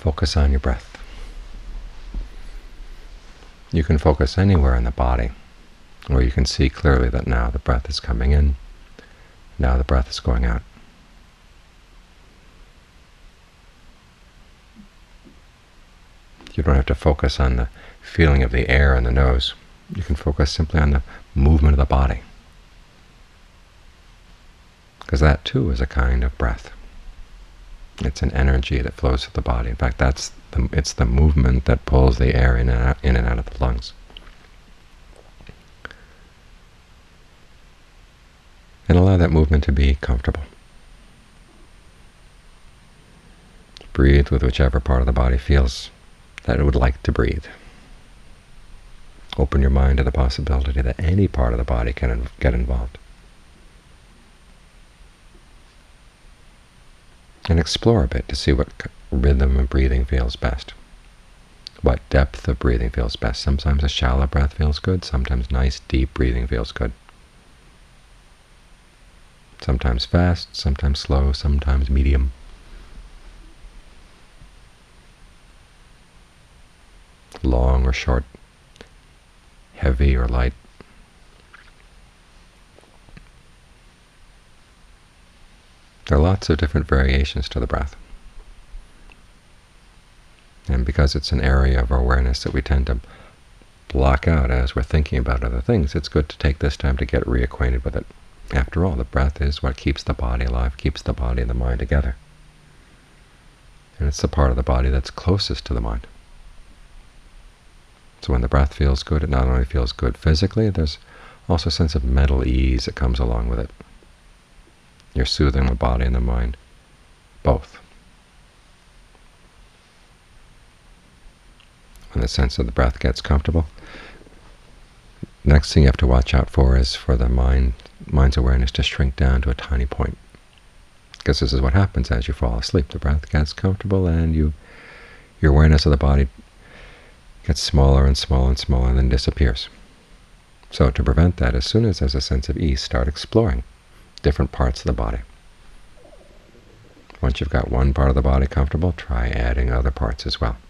Focus on your breath. You can focus anywhere in the body where you can see clearly that now the breath is coming in, now the breath is going out. You don't have to focus on the feeling of the air in the nose. You can focus simply on the movement of the body, because that too is a kind of breath. It's an energy that flows through the body. In fact, it's the movement that pulls the air in and out of the lungs. And allow that movement to be comfortable. Breathe with whichever part of the body feels that it would like to breathe. Open your mind to the possibility that any part of the body can get involved. And explore a bit to see what rhythm of breathing feels best, what depth of breathing feels best. Sometimes a shallow breath feels good, sometimes nice deep breathing feels good. Sometimes fast, sometimes slow, sometimes medium. Long or short, heavy or light. There are lots of different variations to the breath. And because it's an area of our awareness that we tend to block out as we're thinking about other things, it's good to take this time to get reacquainted with it. After all, the breath is what keeps the body alive, keeps the body and the mind together. And it's the part of the body that's closest to the mind. So when the breath feels good, it not only feels good physically, there's also a sense of mental ease that comes along with it. You're soothing the body and the mind, both. When the sense of the breath gets comfortable, the next thing you have to watch out for is for the mind's awareness to shrink down to a tiny point. Because this is what happens as you fall asleep. The breath gets comfortable and your awareness of the body gets smaller and smaller and smaller and then disappears. So to prevent that, as soon as there's a sense of ease, start exploring different parts of the body. Once you've got one part of the body comfortable, try adding other parts as well.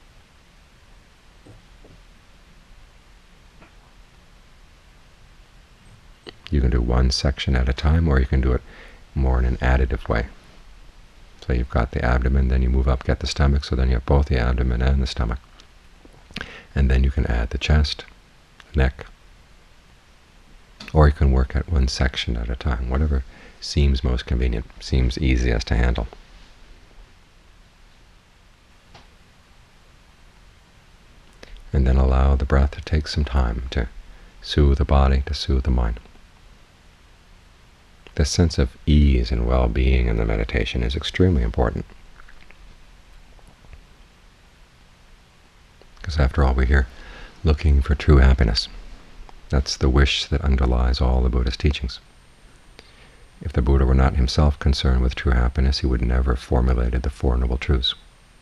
You can do one section at a time, or you can do it more in an additive way. So you've got the abdomen, then you move up, get the stomach, so then you have both the abdomen and the stomach. And then you can add the chest, the neck, or you can work at one section at a time, whatever seems most convenient, seems easiest to handle. And then allow the breath to take some time to soothe the body, to soothe the mind. This sense of ease and well-being in the meditation is extremely important. Because after all, we're here looking for true happiness. That's the wish that underlies all the Buddha's teachings. If the Buddha were not himself concerned with true happiness, he would never have formulated the Four Noble Truths.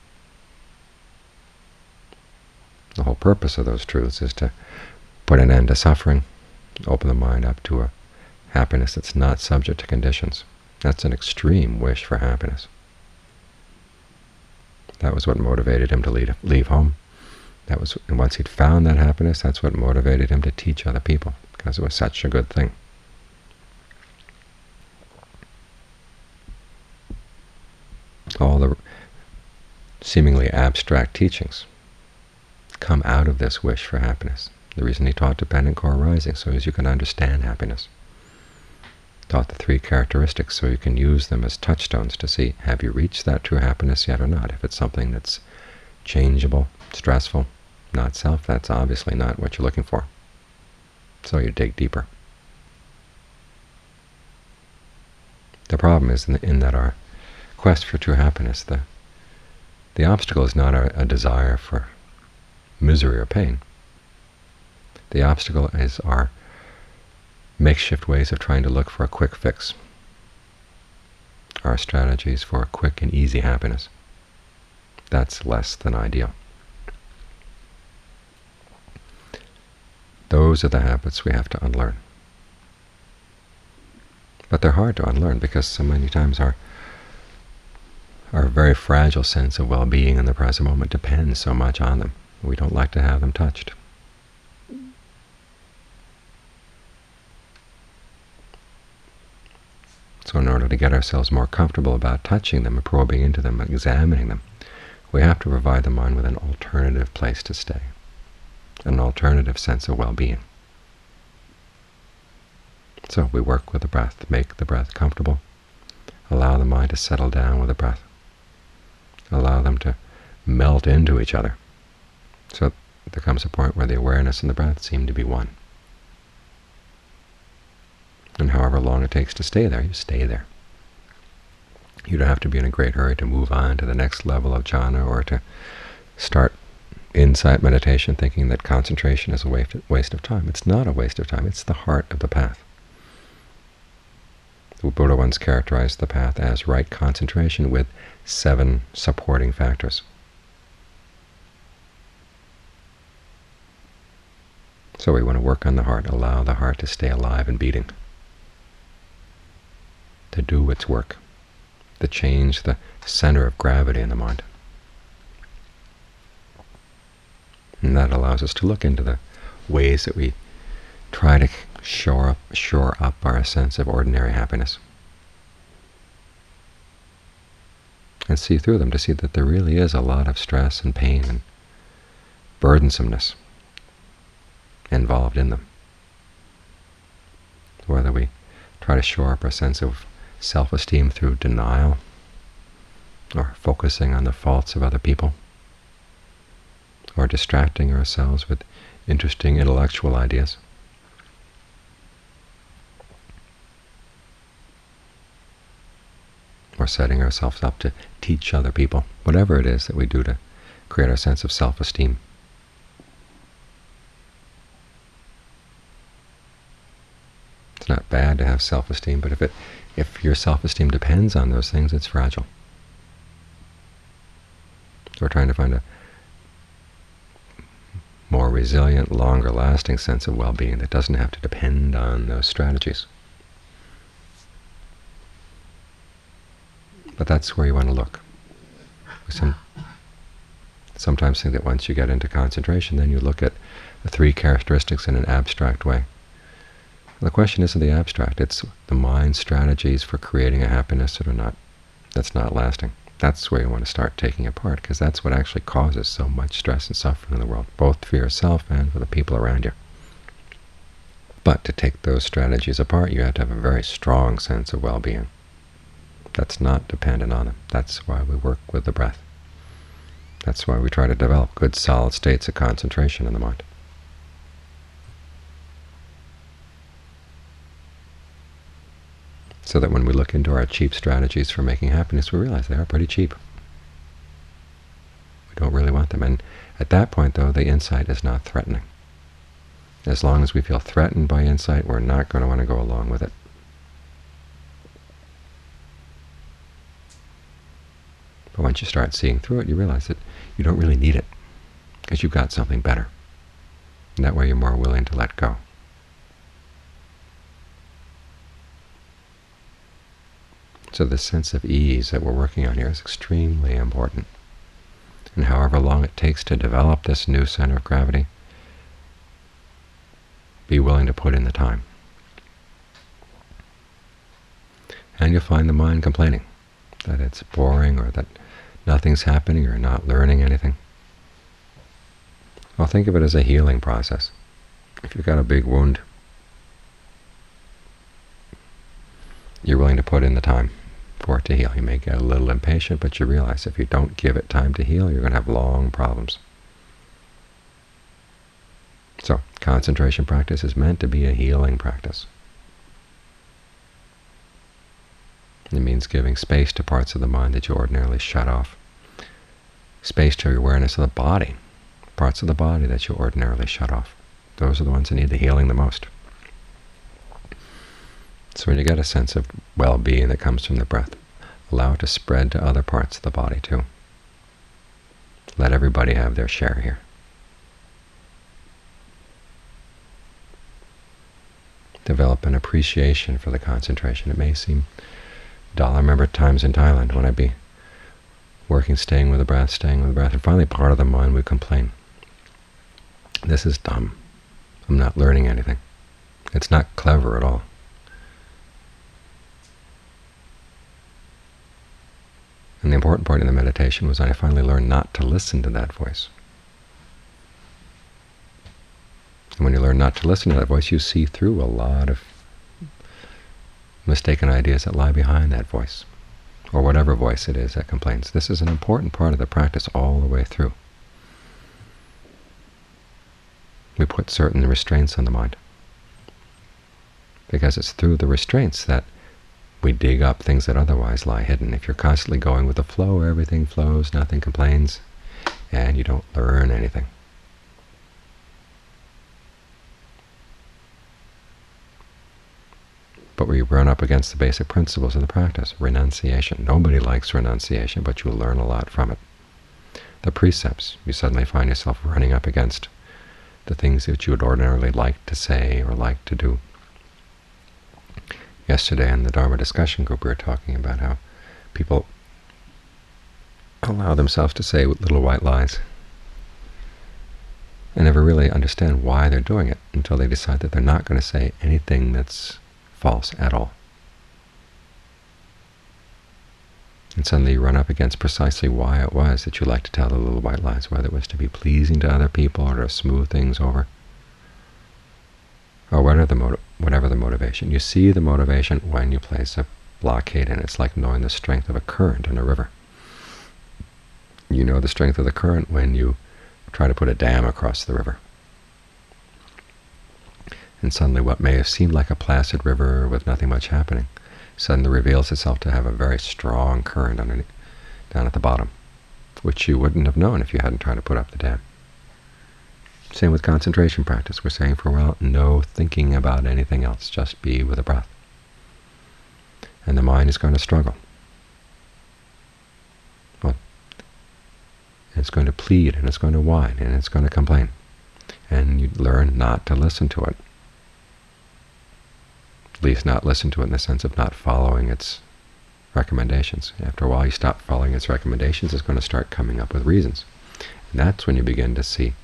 The whole purpose of those truths is to put an end to suffering, open the mind up to a happiness that's not subject to conditions. That's an extreme wish for happiness. That was what motivated him to leave home. And once he'd found that happiness, that's what motivated him to teach other people, because it was such a good thing. All the seemingly abstract teachings come out of this wish for happiness. The reason he taught dependent core arising, so as you can understand happiness. Taught the three characteristics so you can use them as touchstones to see, have you reached that true happiness yet or not? If it's something that's changeable, stressful, not self, that's obviously not what you're looking for. So you dig deeper. The problem is in that our quest for true happiness, the obstacle is not a desire for misery or pain. The obstacle is our makeshift ways of trying to look for a quick fix, our strategies for a quick and easy happiness. That's less than ideal. Those are the habits we have to unlearn. But they're hard to unlearn because so many times our our very fragile sense of well-being in the present moment depends so much on them. We don't like to have them touched. So in order to get ourselves more comfortable about touching them and probing into them and examining them, we have to provide the mind with an alternative place to stay, an alternative sense of well-being. So we work with the breath, make the breath comfortable, allow the mind to settle down with the breath, allow them to melt into each other. So there comes a point where the awareness and the breath seem to be one. And however long it takes to stay there, you stay there. You don't have to be in a great hurry to move on to the next level of jhana or to start insight meditation thinking that concentration is a waste of time. It's not a waste of time. It's the heart of the path. The Buddha once characterized the path as right concentration with 7 supporting factors. So we want to work on the heart, allow the heart to stay alive and beating, to do its work, to change the center of gravity in the mind. And that allows us to look into the ways that we try to shore up our sense of ordinary happiness, and see through them, to see that there really is a lot of stress and pain and burdensomeness involved in them. Whether we try to shore up our sense of self-esteem through denial, or focusing on the faults of other people, or distracting ourselves with interesting intellectual ideas, or setting ourselves up to teach other people, whatever it is that we do to create our sense of self-esteem. It's not bad to have self-esteem, but if your self-esteem depends on those things, it's fragile. So we're trying to find a more resilient, longer-lasting sense of well-being that doesn't have to depend on those strategies. But that's where you want to look. We sometimes think that once you get into concentration, then you look at the 3 characteristics in an abstract way. The question isn't the abstract, it's the mind's strategies for creating a happiness that's not lasting. That's where you want to start taking apart, because that's what actually causes so much stress and suffering in the world, both for yourself and for the people around you. But to take those strategies apart, you have to have a very strong sense of well-being that's not dependent on them. That's why we work with the breath. That's why we try to develop good, solid states of concentration in the mind. So that when we look into our cheap strategies for making happiness, we realize they are pretty cheap. We don't really want them. And at that point, though, the insight is not threatening. As long as we feel threatened by insight, we're not going to want to go along with it. But once you start seeing through it, you realize that you don't really need it, because you've got something better. And that way you're more willing to let go. So this sense of ease that we're working on here is extremely important. And however long it takes to develop this new center of gravity, be willing to put in the time. And you'll find the mind complaining that it's boring, or that nothing's happening, or not learning anything. Well, think of it as a healing process. If you've got a big wound, you're willing to put in the time for it to heal. You may get a little impatient, but you realize if you don't give it time to heal, you're going to have long problems. So concentration practice is meant to be a healing practice. It means giving space to parts of the mind that you ordinarily shut off, space to your awareness of the body, parts of the body that you ordinarily shut off. Those are the ones that need the healing the most. So when you get a sense of well-being that comes from the breath, allow it to spread to other parts of the body too. Let everybody have their share here. Develop an appreciation for the concentration. It may seem dull. I remember times in Thailand when I'd be working, staying with the breath, and finally part of the mind would complain. This is dumb. I'm not learning anything. It's not clever at all. And the important part in the meditation was I finally learned not to listen to that voice. And when you learn not to listen to that voice, you see through a lot of mistaken ideas that lie behind that voice, or whatever voice it is that complains. This is an important part of the practice all the way through. We put certain restraints on the mind, because it's through the restraints that we dig up things that otherwise lie hidden. If you're constantly going with the flow, everything flows, nothing complains, and you don't learn anything. But we run up against the basic principles of the practice, renunciation. Nobody likes renunciation, but you learn a lot from it. The precepts, you suddenly find yourself running up against the things that you would ordinarily like to say or like to do. Yesterday in the Dharma discussion group we were talking about how people allow themselves to say little white lies and never really understand why they're doing it until they decide that they're not going to say anything that's false at all. And suddenly you run up against precisely why it was that you like to tell the little white lies, whether it was to be pleasing to other people or to smooth things over, or whatever the motivation. You see the motivation when you place a blockade in. It's like knowing the strength of a current in a river. You know the strength of the current when you try to put a dam across the river. And suddenly what may have seemed like a placid river with nothing much happening suddenly reveals itself to have a very strong current underneath, down at the bottom, which you wouldn't have known if you hadn't tried to put up the dam. Same with concentration practice. We're saying for a while, no thinking about anything else, just be with the breath. And the mind is going to struggle. Well, it's going to plead, and it's going to whine, and it's going to complain. And you learn not to listen to it. At least not listen to it in the sense of not following its recommendations. After a while you stop following its recommendations, it's going to start coming up with reasons. And that's when you begin to see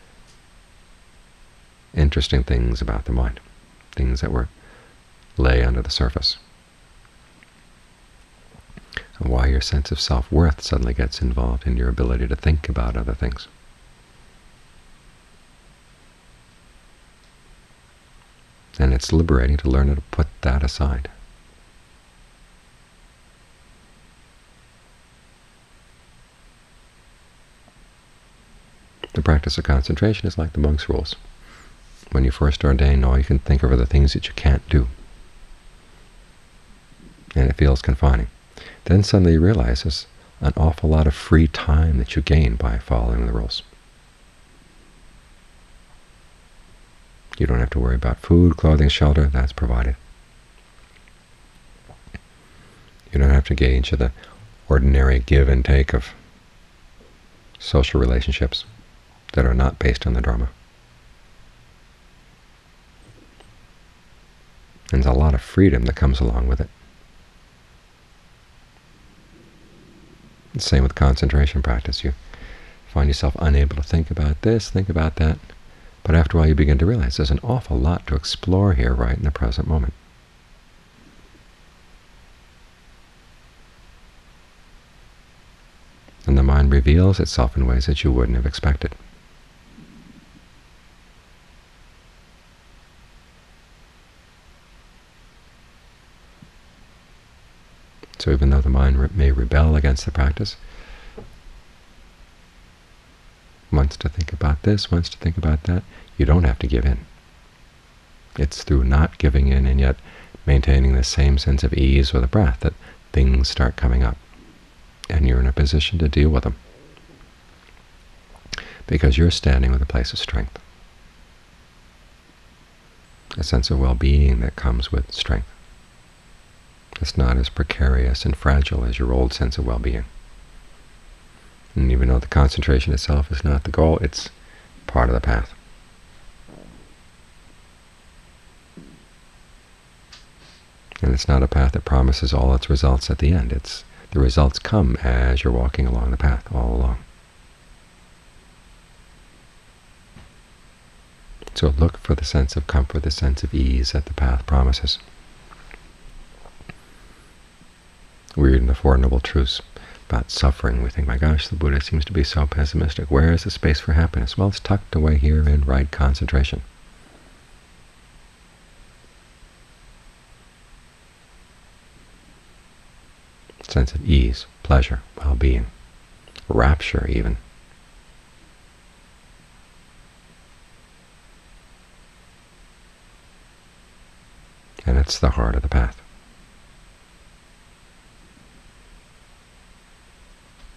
interesting things about the mind, things that lay under the surface, and why your sense of self-worth suddenly gets involved in your ability to think about other things. And it's liberating to learn how to put that aside. The practice of concentration is like the monk's rules. When you first ordain, all you can think of are the things that you can't do, and it feels confining. Then suddenly you realize there's an awful lot of free time that you gain by following the rules. You don't have to worry about food, clothing, shelter. That's provided. You don't have to engage in the ordinary give and take of social relationships that are not based on the Dharma. And there's a lot of freedom that comes along with it. The same with concentration practice. You find yourself unable to think about this, think about that, but after a while you begin to realize there's an awful lot to explore here right in the present moment. And the mind reveals itself in ways that you wouldn't have expected. So even though the mind may rebel against the practice, wants to think about this, wants to think about that, you don't have to give in. It's through not giving in and yet maintaining the same sense of ease with the breath that things start coming up, and you're in a position to deal with them, because you're standing with a place of strength, a sense of well-being that comes with strength. It's not as precarious and fragile as your old sense of well-being. And even though the concentration itself is not the goal, it's part of the path. And it's not a path that promises all its results at the end. It's The results come as you're walking along the path all along. So look for the sense of comfort, the sense of ease that the path promises. We read in the Four Noble Truths about suffering. We think, my gosh, the Buddha seems to be so pessimistic. Where is the space for happiness? Well, it's tucked away here in right concentration. Sense of ease, pleasure, well-being, rapture even. And it's the heart of the path.